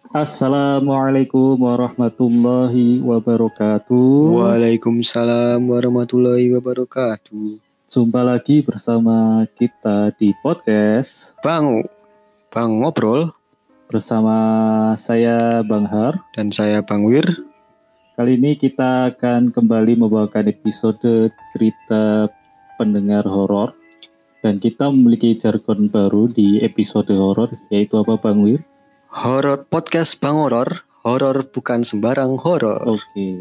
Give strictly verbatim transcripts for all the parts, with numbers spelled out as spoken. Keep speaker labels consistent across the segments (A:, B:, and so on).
A: Assalamualaikum warahmatullahi wabarakatuh.
B: Waalaikumsalam warahmatullahi wabarakatuh.
A: Jumpa lagi bersama kita di podcast
B: Bang, Bang Ngobrol.
A: Bersama saya Bang Har.
B: Dan saya Bang Wir.
A: Kali ini kita akan kembali membawakan episode cerita pendengar horor. Dan kita memiliki jargon baru di episode horor, yaitu apa Bang Wir?
B: Horor podcast Bang Horor. Horor bukan sembarang horor.
A: Oke. Okay.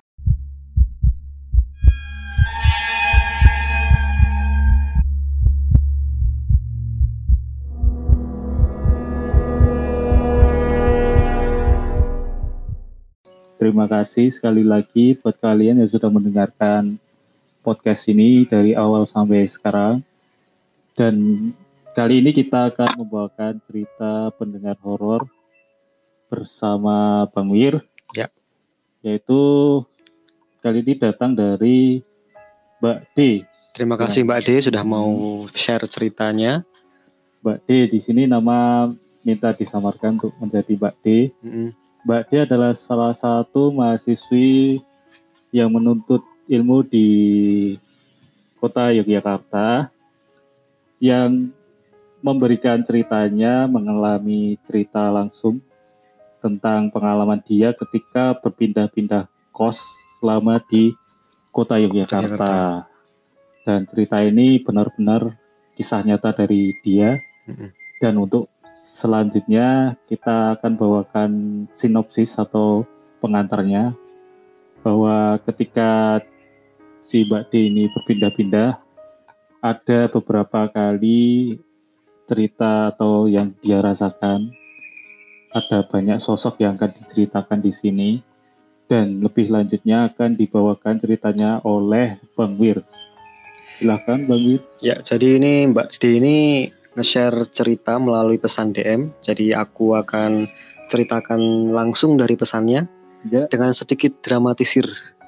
A: Terima kasih sekali lagi buat kalian yang sudah mendengarkan podcast ini dari awal sampai sekarang. Dan kali ini kita akan membawakan cerita pendengar horor bersama Bang Wir.
B: Ya.
A: Yaitu kali ini datang dari Mbak D.
B: Terima kasih Mbak D sudah mau share ceritanya.
A: Mbak D di sini nama minta disamarkan untuk menjadi Mbak D.
B: Mm-hmm.
A: Mbak D adalah salah satu mahasiswi yang menuntut ilmu di kota Yogyakarta yang memberikan ceritanya, mengalami cerita langsung tentang pengalaman dia ketika berpindah-pindah kos selama di kota Yogyakarta. Yogyakarta. Dan cerita ini benar-benar kisah nyata dari dia. Mm-hmm. Dan untuk selanjutnya kita akan bawakan sinopsis atau pengantarnya, bahwa ketika si Mbak D ini berpindah-pindah, ada beberapa kali cerita atau yang dia rasakan. Ada banyak sosok yang akan diceritakan di sini, dan lebih lanjutnya akan dibawakan ceritanya oleh Bang Wir. Silahkan Bang Wir.
B: Ya, jadi ini Mbak D ini nge-share cerita melalui pesan D M. Jadi aku akan ceritakan langsung dari pesannya ya, dengan sedikit dramatisir.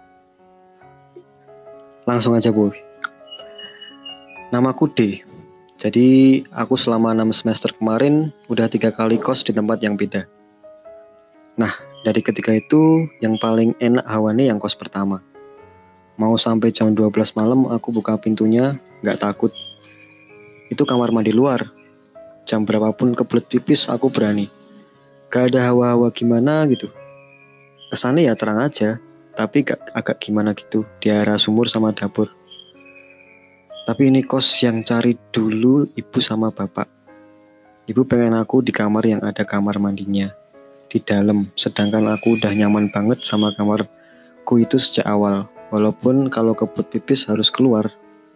B: Langsung aja Bu. Namaku D. Jadi aku selama enam semester kemarin udah tiga kali kos di tempat yang beda. Nah, dari ketiga itu yang paling enak hawanya yang kos pertama. Mau sampai jam dua belas malam aku buka pintunya, gak takut. Itu kamar mandi luar. Jam berapapun kebelet pipis aku berani. Gak ada hawa-hawa gimana gitu. Kesannya ya terang aja, tapi gak, agak gimana gitu di arah sumur sama dapur. Tapi ini kos yang cari dulu ibu sama bapak. Ibu pengen aku di kamar yang ada kamar mandinya di dalam, sedangkan aku udah nyaman banget sama kamarku itu sejak awal. Walaupun kalau kebut pipis harus keluar.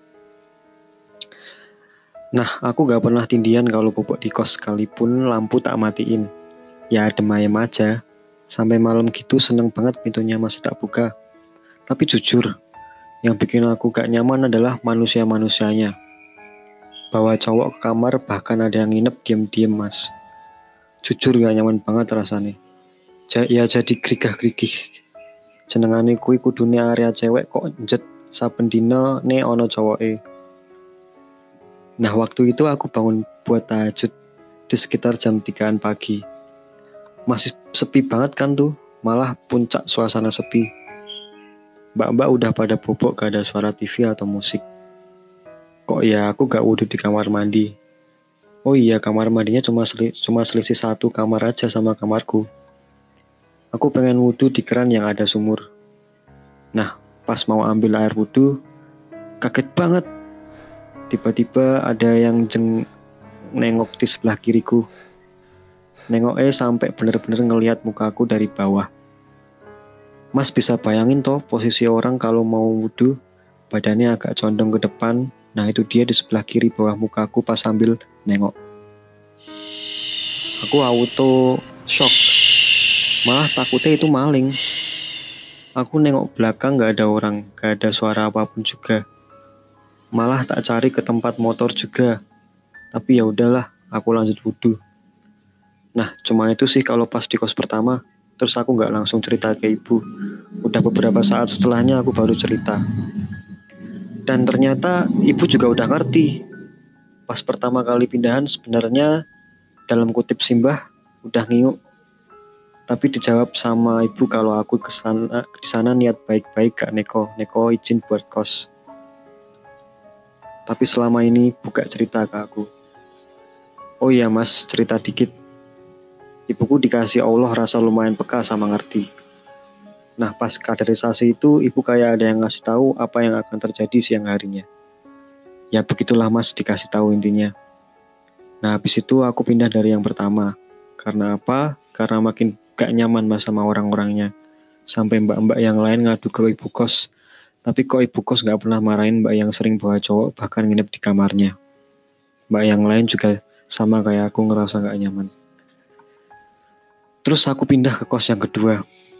B: Nah, aku gak pernah tindian kalau bobok di kos, sekalipun lampu tak matiin. Ya adem ayem aja. Sampai malam gitu seneng banget pintunya masih tak buka. Tapi jujur, yang bikin aku gak nyaman adalah manusia-manusianya. Bawa cowok ke kamar, bahkan ada yang nginep diem-diem mas. Jujur gak nyaman banget rasanya. Ja, ya jadi grigah-grigih. Jenengane kui kudune area cewek kok njet saben dina ne ono cowoke. Nah waktu itu aku bangun buat tahajud di sekitar jam tigaan pagi. Masih sepi banget kan tuh, malah puncak suasana sepi. Mbak-mbak udah pada bobok, gak ada suara T V atau musik. Kok ya aku gak wudhu di kamar mandi. Oh iya, kamar mandinya cuma, seli, cuma selisih satu kamar aja sama kamarku. Aku pengen wudhu di keran yang ada sumur. Nah, pas mau ambil air wudhu, kaget banget. Tiba-tiba ada yang jeng nengok di sebelah kiriku. Nengoknya sampai bener-bener ngelihat mukaku dari bawah. Mas bisa bayangin toh posisi orang kalau mau wudhu, badannya agak condong ke depan. Nah itu dia di sebelah kiri bawah mukaku pas sambil nengok. Aku auto shock. Malah takutnya itu maling. Aku nengok belakang gak ada orang, gak ada suara apapun juga. Malah tak cari ke tempat motor juga. Tapi ya udahlah, aku lanjut wudhu. Nah cuma itu sih kalau pas di kos pertama. Terus aku gak langsung cerita ke ibu. Udah beberapa saat setelahnya aku baru cerita. Dan ternyata ibu juga udah ngerti. Pas pertama kali pindahan sebenarnya dalam kutip simbah udah ngiuk. Tapi dijawab sama ibu kalau aku kesana, di sana niat baik-baik gak neko, neko izin buat kos. Tapi selama ini buka cerita ke aku. Oh iya mas, cerita dikit. Ibuku dikasih Allah rasa lumayan peka sama ngerti. Nah pas kaderisasi itu ibu kayak ada yang ngasih tahu apa yang akan terjadi siang harinya. Ya begitulah mas, dikasih tahu intinya. Nah habis itu aku pindah dari yang pertama. Karena apa? Karena makin gak nyaman mas sama orang-orangnya. Sampai mbak-mbak yang lain ngadu ke ibu kos. Tapi kok ibu kos gak pernah marahin mbak yang sering bawa cowok bahkan nginep di kamarnya. Mbak yang lain juga sama kayak aku ngerasa gak nyaman. Terus aku pindah ke kos yang kedua.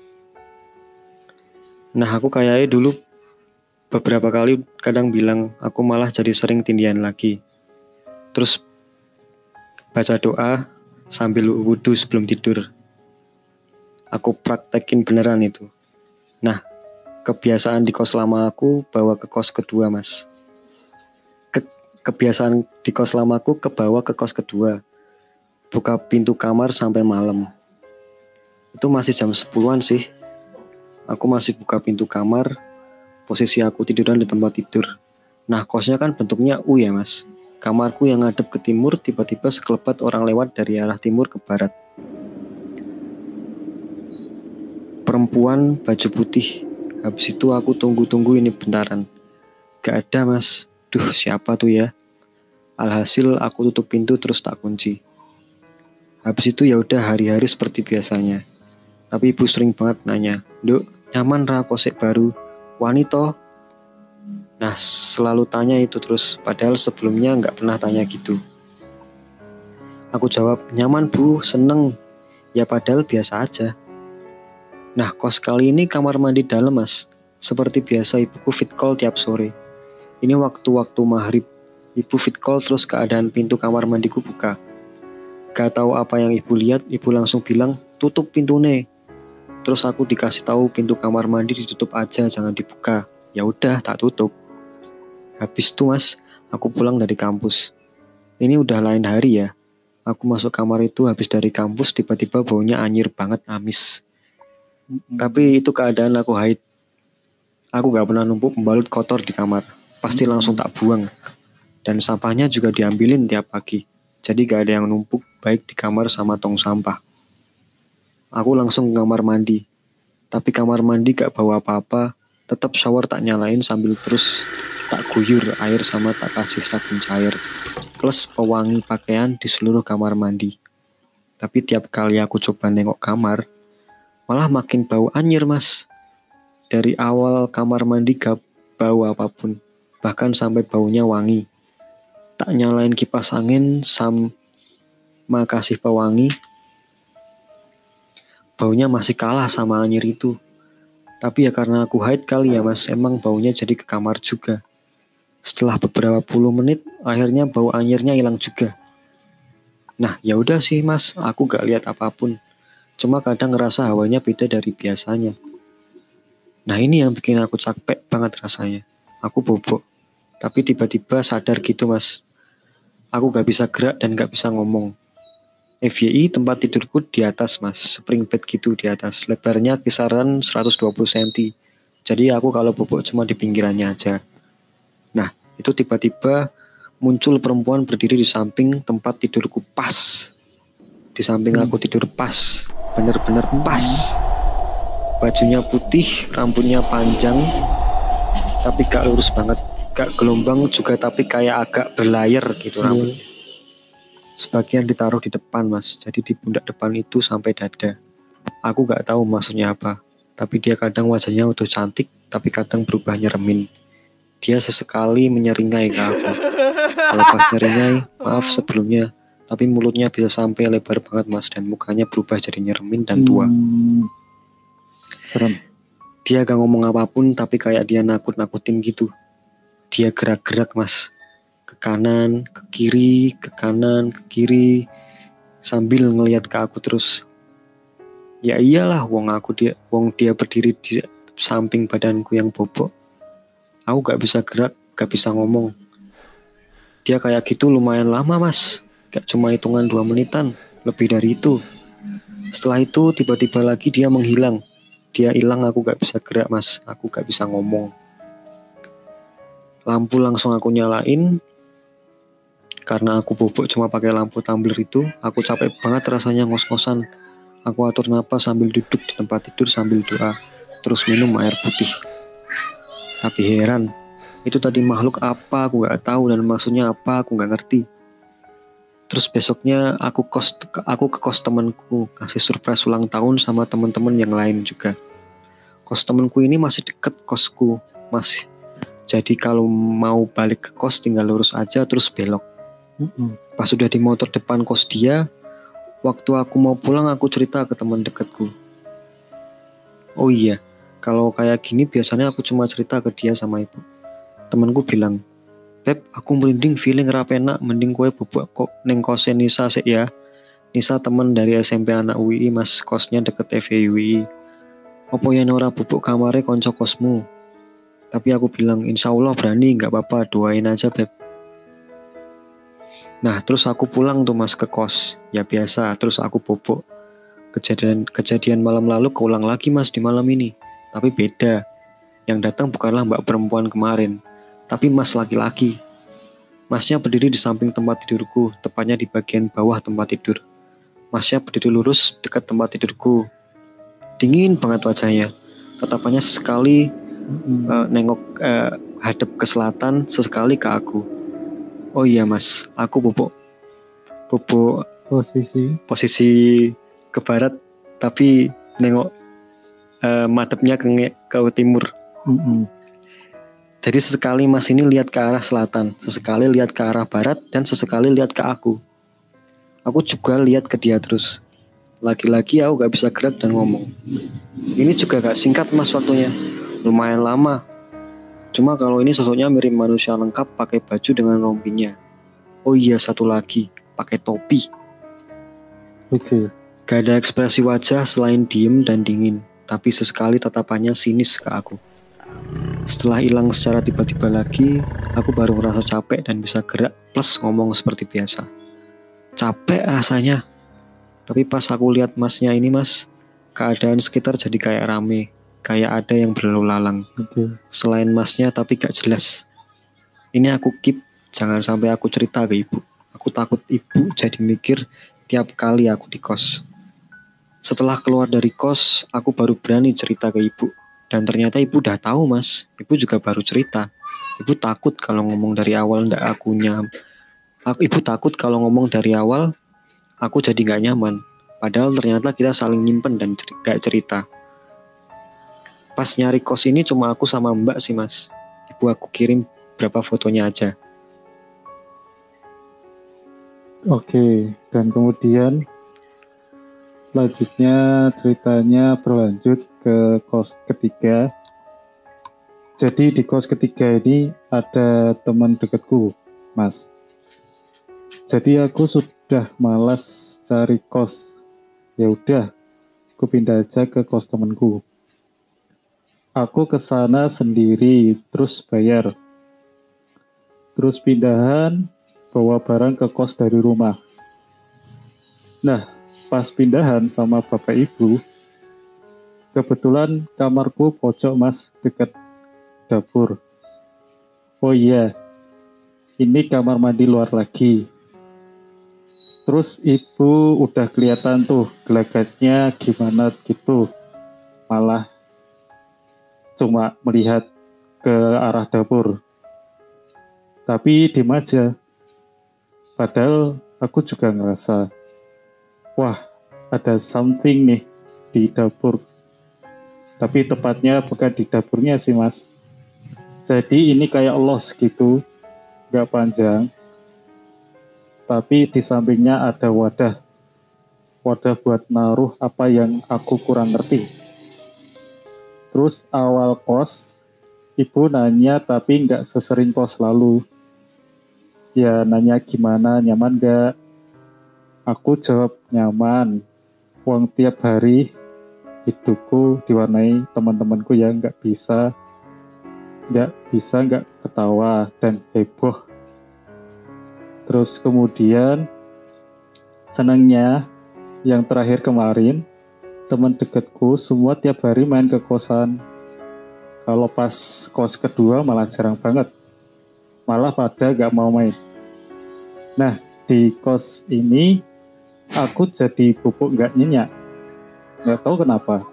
B: Nah aku kayaknya dulu beberapa kali kadang bilang aku malah jadi sering tindihan lagi. Terus baca doa sambil wudhu sebelum tidur. Aku praktekin beneran itu. Nah, kebiasaan di kos lama aku bawa ke kos kedua mas. Ke- kebiasaan di kos lama aku kebawa ke kos kedua. Buka pintu kamar sampai malam. Itu masih jam sepuluhan sih. Aku masih buka pintu kamar. Posisi aku tiduran di tempat tidur. Nah kosnya kan bentuknya U ya mas. Kamarku yang ngadep ke timur, tiba-tiba sekelebat orang lewat dari arah timur ke barat. Perempuan baju putih. Habis itu aku tunggu-tunggu ini bentaran. Gak ada mas. Duh siapa tuh ya. Alhasil aku tutup pintu terus tak kunci. Habis itu ya udah hari-hari seperti biasanya. Tapi ibu sering banget nanya, "Duk, nyaman ra kosek baru? Wani toh?" Nah selalu tanya itu terus. Padahal sebelumnya gak pernah tanya gitu. Aku jawab, "Nyaman bu, seneng." Ya padahal biasa aja. Nah kos kali ini kamar mandi dalam mas. Seperti biasa ibuku fit call tiap sore. Ini waktu-waktu maghrib. Ibu fit call terus keadaan pintu kamar mandiku buka. Gak tahu apa yang ibu lihat, ibu langsung bilang, "Tutup pintunya." Terus aku dikasih tahu pintu kamar mandi ditutup aja, jangan dibuka. Ya udah tak tutup. Habis itu mas, aku pulang dari kampus. Ini udah lain hari ya. Aku masuk kamar itu habis dari kampus, tiba-tiba baunya anyir banget, amis.
A: Mm-mm.
B: Tapi itu keadaan aku haid. Aku gak pernah numpuk pembalut kotor di kamar. Pasti langsung tak buang. Dan sampahnya juga diambilin tiap pagi. Jadi gak ada yang numpuk baik di kamar sama tong sampah. Aku langsung ke kamar mandi. Tapi kamar mandi gak bawa apa-apa. Tetap shower tak nyalain sambil terus tak guyur air sama tak kasih sabun cair. Plus pewangi pakaian di seluruh kamar mandi. Tapi tiap kali aku coba nengok kamar, malah makin bau anyir mas. Dari awal kamar mandi gak bau apapun. Bahkan sampai baunya wangi. Tak nyalain kipas angin sama kasih pewangi, baunya masih kalah sama anyir itu. Tapi ya karena aku haid kali ya mas, emang baunya jadi ke kamar juga. Setelah beberapa puluh menit, akhirnya bau anyirnya hilang juga. Nah ya udah sih mas, aku gak lihat apapun. Cuma kadang ngerasa hawanya beda dari biasanya. Nah ini yang bikin aku capek banget rasanya. Aku bobok. Tapi tiba-tiba sadar gitu mas. Aku gak bisa gerak dan gak bisa ngomong. F Y I tempat tidurku di atas mas. Spring bed gitu di atas. Lebarnya kisaran seratus dua puluh sentimeter. Jadi aku kalau bobok cuma di pinggirannya aja. Nah itu tiba-tiba muncul perempuan berdiri di samping tempat tidurku pas. Di samping aku tidur pas. Bener-bener pas. Bajunya putih, rambutnya panjang, tapi gak lurus banget, gak gelombang juga tapi kayak agak berlayar gitu rambutnya. Sebagian ditaruh di depan mas, jadi di pundak depan itu sampai dada. Aku gak tahu maksudnya apa, tapi dia kadang wajahnya udah cantik, tapi kadang berubah nyeremin. Dia sesekali menyeringai ke aku. Kalau pas nyeringai, maaf sebelumnya, tapi mulutnya bisa sampai lebar banget mas, dan mukanya berubah jadi nyeremin dan tua.
A: Hmm. Serem.
B: Dia gak ngomong apapun tapi kayak dia nakut-nakutin gitu. Dia gerak-gerak mas. Ke kanan, ke kiri, ke kanan, ke kiri. Sambil ngelihat ke aku terus. Ya iyalah wong aku dia wong dia berdiri di samping badanku yang bobok. Aku gak bisa gerak, gak bisa ngomong. Dia kayak gitu lumayan lama mas. Gak cuma hitungan dua menitan, lebih dari itu. Setelah itu tiba-tiba lagi dia menghilang. Dia hilang, aku gak bisa gerak mas, aku gak bisa ngomong. Lampu langsung aku nyalain. Karena aku bobok cuma pakai lampu tumbler itu, aku capek banget rasanya ngos-ngosan. Aku atur napas sambil duduk di tempat tidur sambil doa, terus minum air putih. Tapi heran, itu tadi makhluk apa aku gak tahu dan maksudnya apa aku gak ngerti. Terus besoknya aku kos aku ke kos temanku, kasih surprise ulang tahun sama teman-teman yang lain juga. Kos temanku ini masih deket kosku, masih. Jadi kalau mau balik ke kos tinggal lurus aja terus belok.
A: Mm-mm.
B: Pas sudah di motor depan kos dia, waktu aku mau pulang aku cerita ke teman dekatku. Oh iya, kalau kayak gini biasanya aku cuma cerita ke dia sama ibu. Temanku bilang, Beb, aku merinding feeling rapena, mending kue bubuk kok neng kosnya Nisa sih ya. Nisa temen dari S M P anak U I, mas kosnya deket F E U I. Apa ya ora bubuk kamarnya konco kosmu? Tapi aku bilang, insya Allah berani, gak apa-apa, doain aja Beb. Nah terus aku pulang tuh mas ke kos, ya biasa, terus aku bobok. Kejadian kejadian malam lalu keulang lagi mas di malam ini, tapi beda. Yang datang bukanlah mbak perempuan kemarin, tapi mas laki-laki. Masnya berdiri di samping tempat tidurku, tepatnya di bagian bawah tempat tidur. Masnya berdiri lurus dekat tempat tidurku. Dingin banget wajahnya, tatapannya sesekali
A: Mm-mm.
B: uh, nengok uh, hadap ke selatan, sesekali ke aku. Oh iya mas, aku bobok bobok
A: Posisi.
B: posisi ke barat, tapi nengok uh, madepnya ke, ke timur.
A: Mm-mm.
B: Jadi sesekali mas ini lihat ke arah selatan, sesekali lihat ke arah barat, dan sesekali lihat ke aku. Aku juga lihat ke dia terus. Lagi-lagi aku gak bisa gerak dan ngomong. Ini juga gak singkat mas waktunya, lumayan lama. Cuma kalau ini sosoknya mirip manusia lengkap pakai baju dengan rompinya. Oh iya satu lagi, pakai topi.
A: Oke.
B: Gak ada ekspresi wajah selain diem dan dingin, tapi sesekali tatapannya sinis ke aku. Setelah hilang secara tiba-tiba lagi, aku baru merasa capek dan bisa gerak plus ngomong seperti biasa. Capek rasanya. Tapi pas aku lihat masnya ini mas, keadaan sekitar jadi kayak rame, kayak ada yang berlalu lalang.
A: Oke.
B: Selain masnya tapi gak jelas. Ini aku keep, jangan sampai aku cerita ke ibu. Aku takut ibu jadi mikir tiap kali aku di kos. Setelah keluar dari kos, aku baru berani cerita ke ibu. Dan ternyata ibu udah tahu mas, ibu juga baru cerita. Ibu takut kalau ngomong dari awal ndak aku nyam. Aku, ibu takut kalau ngomong dari awal, aku jadi gak nyaman. Padahal ternyata kita saling nyimpen dan cer- gak cerita. Pas nyari kos ini cuma aku sama mbak sih mas. Ibu aku kirim berapa fotonya aja.
A: Oke. Dan kemudian selanjutnya ceritanya berlanjut ke kos ketiga. Jadi di kos ketiga ini ada teman dekatku, Mas. Jadi aku sudah malas cari kos. Ya udah, aku pindah aja ke kos temanku. Aku ke sana sendiri, terus bayar. Terus pindahan, bawa barang ke kos dari rumah. Nah, pas pindahan sama bapak ibu, kebetulan kamarku pojok mas, dekat dapur. Oh iya, ini kamar mandi luar lagi. Terus ibu udah kelihatan tuh gelagatnya gimana gitu. Malah cuma melihat ke arah dapur. Tapi diem aja. Padahal aku juga ngerasa, wah ada something nih di dapur. Tapi tepatnya bukan di dapurnya sih mas. Jadi ini kayak los gitu, gak panjang. Tapi di sampingnya ada wadah. Wadah buat naruh apa yang aku kurang ngerti. Terus awal kos, ibu nanya tapi nggak sesering kos lalu. Ya nanya gimana, nyaman nggak? Aku jawab nyaman. Uang tiap hari hidupku diwarnai teman-temanku yang nggak bisa, nggak bisa nggak ketawa dan heboh. Terus kemudian senangnya yang terakhir kemarin, teman dekatku semua tiap hari main ke kosan. Kalau pas kos kedua malah jarang banget. Malah pada gak mau main. Nah, di kos ini aku jadi pupuk gak nyenyak. Gak tahu kenapa.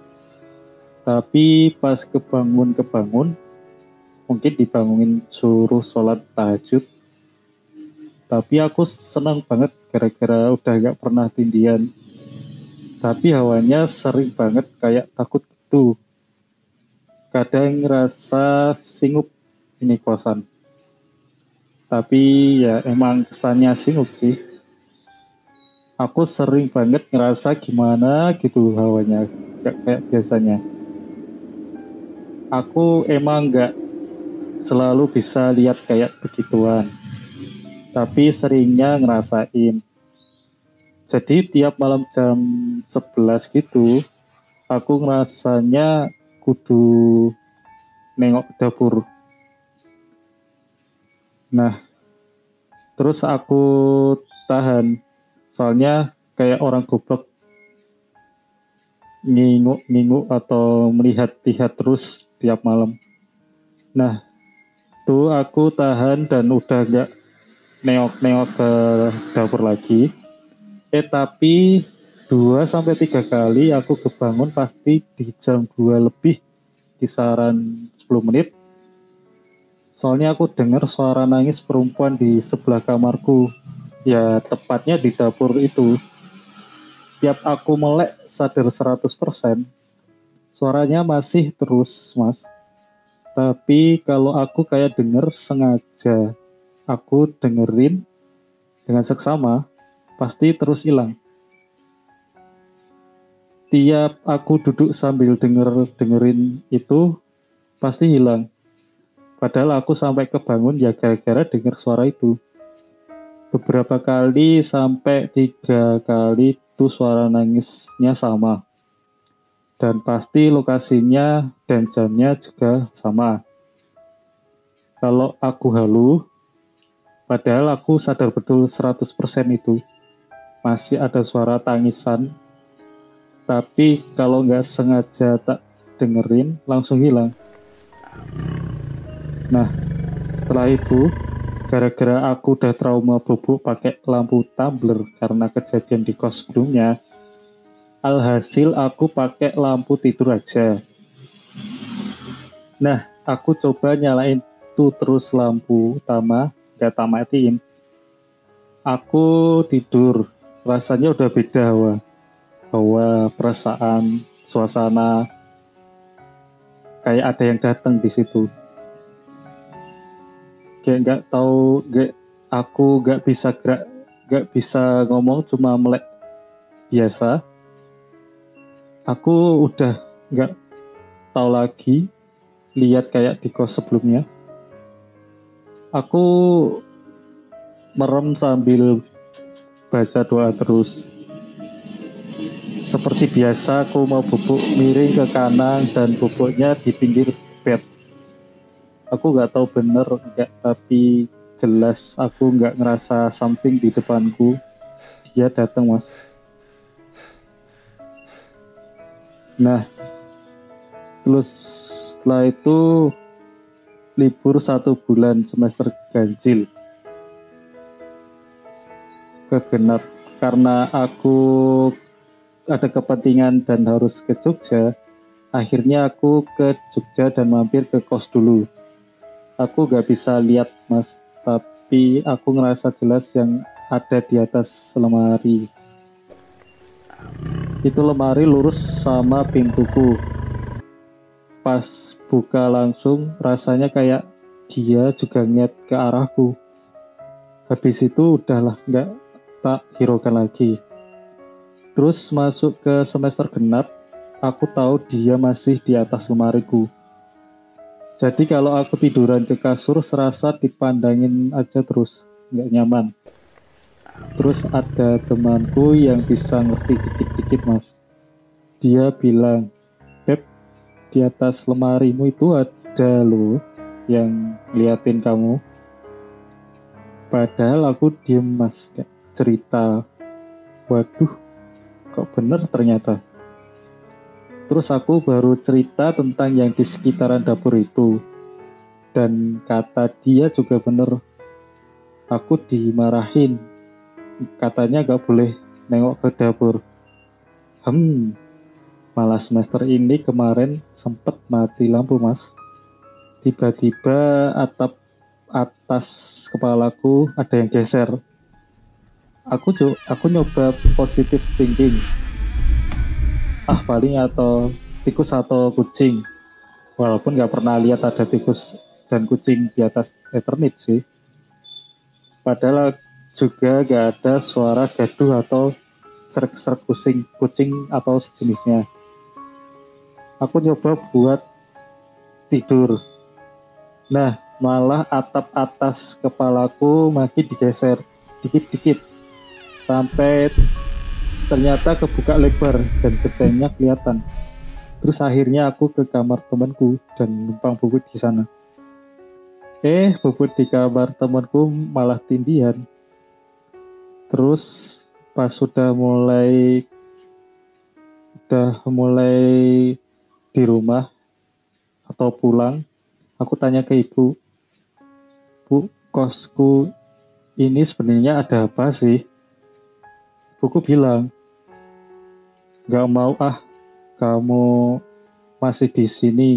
A: Tapi pas kebangun-kebangun, mungkin dibangunin suruh sholat tahajud. Tapi aku senang banget gara-gara udah gak pernah tindian. Tapi hawanya sering banget kayak takut gitu. Kadang ngerasa singup ini kosan. Tapi ya emang kesannya singup sih. Aku sering banget ngerasa gimana gitu hawanya. Gak kayak biasanya. Aku emang gak selalu bisa lihat kayak begituan. Tapi seringnya ngerasain. Jadi tiap malam jam sebelas gitu, aku ngerasanya kudu nengok dapur. Nah, terus aku tahan. Soalnya kayak orang goblok nginguk-nginguk atau melihat-lihat terus tiap malam. Nah, tuh aku tahan dan udah gak nengok-nengok ke dapur lagi. Eh tapi dua sampai tiga kali aku kebangun pasti di jam dua lebih kisaran sepuluh menit. Soalnya aku dengar suara nangis perempuan di sebelah kamarku. Ya tepatnya di dapur itu. Tiap aku melek sadar seratus persen suaranya masih terus, Mas. Tapi kalau aku kayak denger sengaja aku dengerin dengan seksama, pasti terus hilang. Tiap aku duduk sambil denger dengerin itu pasti hilang. Padahal aku sampai kebangun ya gara-gara denger suara itu. Beberapa kali sampai tiga kali tuh suara nangisnya sama. Dan pasti lokasinya dan jamnya juga sama. Kalau aku halu, padahal aku sadar betul seratus persen itu masih ada suara tangisan. Tapi kalau nggak sengaja tak dengerin, langsung hilang. Nah, setelah itu, gara-gara aku udah trauma bubuk pakai lampu tumbler karena kejadian di kos sebelumnya, alhasil aku pakai lampu tidur aja. Nah, aku coba nyalain tuh terus lampu utama, nggak tak matiin. Aku tidur, rasanya udah beda, wah. Bahwa perasaan, suasana kayak ada yang datang di situ. Kayak nggak tahu, gak, aku nggak bisa gerak, nggak bisa ngomong, cuma melek biasa. Aku udah nggak tahu lagi lihat kayak di kos sebelumnya. Aku merem sambil baca doa terus. Seperti biasa aku mau bubuk miring ke kanan dan bubuknya di pinggir bed. Aku gak tahu bener enggak, tapi jelas aku gak ngerasa something di depanku. Dia datang, Mas. Nah, terus setelah itu libur satu bulan semester ganjil kegenap karena aku ada kepentingan dan harus ke Jogja. Akhirnya aku ke Jogja dan mampir ke kos dulu. Aku gak bisa lihat, Mas, tapi aku ngerasa jelas yang ada di atas lemari. Itu lemari lurus sama pintuku. Pas buka langsung rasanya kayak dia juga ngeliat ke arahku. Habis itu udahlah gak tak hiraukan lagi. Terus masuk ke semester genap, aku tahu dia masih di atas lemariku. Jadi kalau aku tiduran ke kasur serasa dipandangin aja terus, gak nyaman. Terus ada temanku yang bisa ngerti dikit-dikit, Mas. Dia bilang, Beb, di atas lemarimu itu ada loh yang liatin kamu. Padahal aku diem, Mas, gak cerita. Waduh, kok bener ternyata. Terus aku baru cerita tentang yang di sekitaran dapur itu. Dan kata dia juga bener. Aku dimarahin. Katanya gak boleh nengok ke dapur. Hmm, malah semester ini kemarin sempet mati lampu mas. Tiba-tiba atap atas kepalaku ada yang geser. Aku co- aku nyoba positive thinking. Ah paling atau tikus atau kucing. Walaupun nggak pernah lihat ada tikus dan kucing di atas Eternit sih. Padahal juga nggak ada suara gaduh atau serak-serak kucing, kucing atau sejenisnya. Aku nyoba buat tidur. Nah, malah atap atas kepalaku makin digeser dikit-dikit sampai ternyata kebuka lebar dan gentengnya kelihatan. Terus akhirnya aku ke kamar temanku dan numpang bubut di sana. Eh, bubut di kamar temanku malah tindihan. Terus pas sudah mulai udah mulai di rumah atau pulang, aku tanya ke ibu, Bu, kosku ini sebenarnya ada apa sih? Buku bilang, gak mau ah, kamu masih di sini.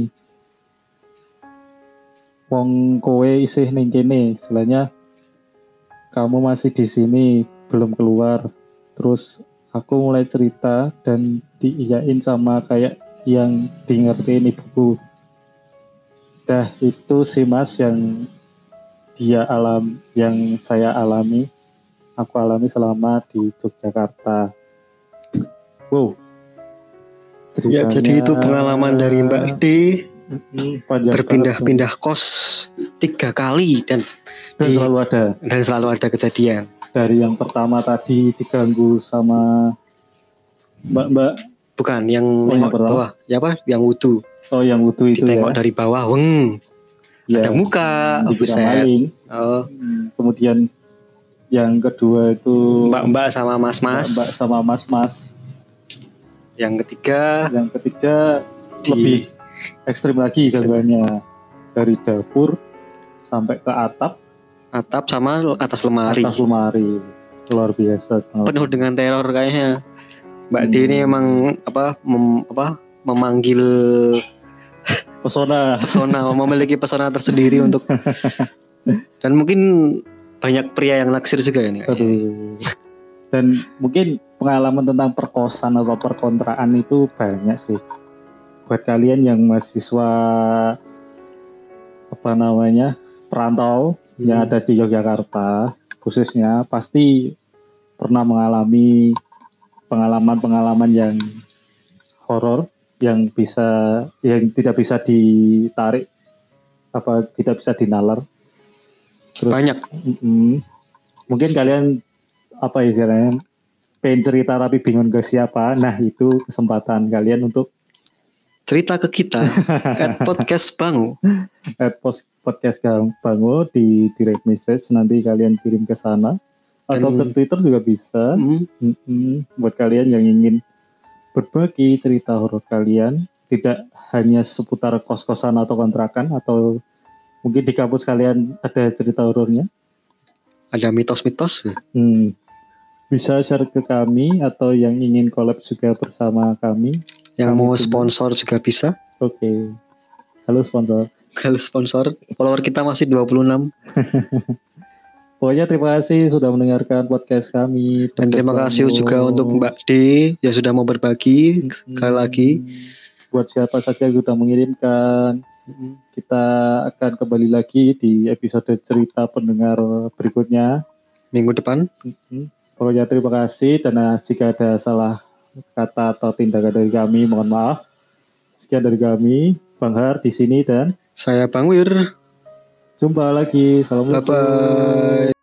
A: Wong kowe isih ning kene, istilahnya kamu masih di sini, belum keluar. Terus aku mulai cerita dan diiyain sama kayak yang di ngertiin ibuku. Dah itu sih mas yang dia alam, yang saya alami, aku alami selama di Yogyakarta. Wow.
B: Ya,
A: Ceritanya,
B: jadi itu pengalaman dari Mbak D
A: mm, panjang
B: berpindah-pindah kos tiga kali dan
A: dan
B: di,
A: selalu ada.
B: dan selalu ada kejadian.
A: Dari yang pertama tadi diganggu sama mbak-mbak.
B: Bukan yang
A: Oh, yang
B: nengok
A: pertama?
B: bawah, ya apa? Yang wudu.
A: Oh, yang wudu itu
B: Ditengok
A: ya.
B: dari bawah, weng.
A: Ya,
B: Ada muka,
A: dikira
B: buset.
A: maling.
B: Oh,
A: Hmm, kemudian yang kedua itu
B: Mbak-mbak sama mas-mas.
A: mbak-mbak sama mas-mas.
B: Yang ketiga,
A: Yang ketiga
B: di
A: lebih ekstrim lagi gangguannya. Dari dapur sampai ke atap,
B: atap sama atas lemari.
A: atas lemari. Luar biasa.
B: Penuh dengan teror kayaknya. Mbak
A: Hmm.
B: D ini emang apa mem, apa memanggil
A: pesona.
B: pesona, memiliki pesona tersendiri untuk dan mungkin banyak pria yang naksir juga ini.
A: Aduh. Dan mungkin pengalaman tentang perkosaan atau perkontraan itu banyak sih. Buat kalian yang mahasiswa apa namanya perantau hmm. yang ada di Yogyakarta khususnya pasti pernah mengalami pengalaman-pengalaman yang horor yang bisa yang tidak bisa ditarik apa tidak bisa dinalar. Terus,
B: banyak.
A: Mm, mungkin kalian apa istilahnya pengen cerita tapi bingung ke siapa. Nah itu kesempatan kalian untuk
B: cerita ke kita at podcast Bangu
A: at podcast Bangu di direct message nanti kalian kirim ke sana. Dan, atau ke Twitter juga bisa. Mm, mm, buat kalian yang ingin berbagi cerita horor kalian, tidak hanya seputar kos-kosan atau kontrakan, atau mungkin di kampus kalian ada cerita horornya,
B: ada mitos-mitos.
A: Hmm, bisa share ke kami atau yang ingin collab juga bersama kami.
B: Yang
A: kami
B: mau
A: tunggu.
B: Sponsor juga bisa.
A: Oke, okay. Halo sponsor.
B: Halo sponsor, follower kita masih dua puluh enam.
A: Pokoknya terima kasih sudah mendengarkan podcast kami.
B: Dan terima kasih juga untuk Mbak D yang sudah mau berbagi hmm, sekali lagi.
A: Buat siapa saja yang sudah mengirimkan. Hmm. Kita akan kembali lagi di episode cerita pendengar berikutnya.
B: Minggu depan.
A: Hmm. Pokoknya terima kasih. Dan jika ada salah kata atau tindakan dari kami, mohon maaf. Sekian dari kami, Bang Har di sini dan
B: saya Bang Wir.
A: Jumpa lagi. Assalamualaikum.
B: Bye bye.